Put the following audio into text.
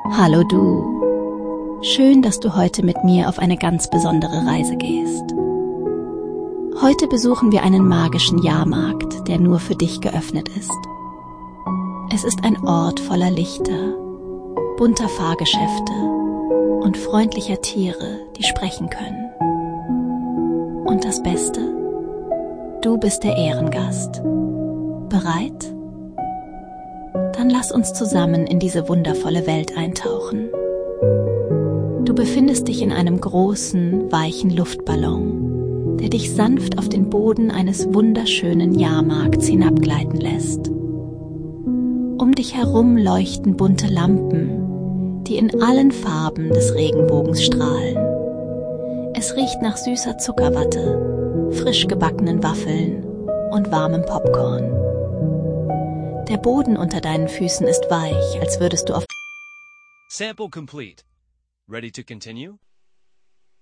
Hallo du. Schön, dass du heute mit mir auf eine ganz besondere Reise gehst. Heute besuchen wir einen magischen Jahrmarkt, der nur für dich geöffnet ist. Es ist ein Ort voller Lichter, bunter Fahrgeschäfte und freundlicher Tiere, die sprechen können. Und das Beste? Du bist der Ehrengast. Bereit? Dann lass uns zusammen in diese wundervolle Welt eintauchen. Du befindest dich in einem großen, weichen Luftballon, der dich sanft auf den Boden eines wunderschönen Jahrmarkts hinabgleiten lässt. Um dich herum leuchten bunte Lampen, die in allen Farben des Regenbogens strahlen. Es riecht nach süßer Zuckerwatte, frisch gebackenen Waffeln und warmem Popcorn. Der Boden unter deinen Füßen ist weich, als würdest du auf... Sample complete. Ready to continue?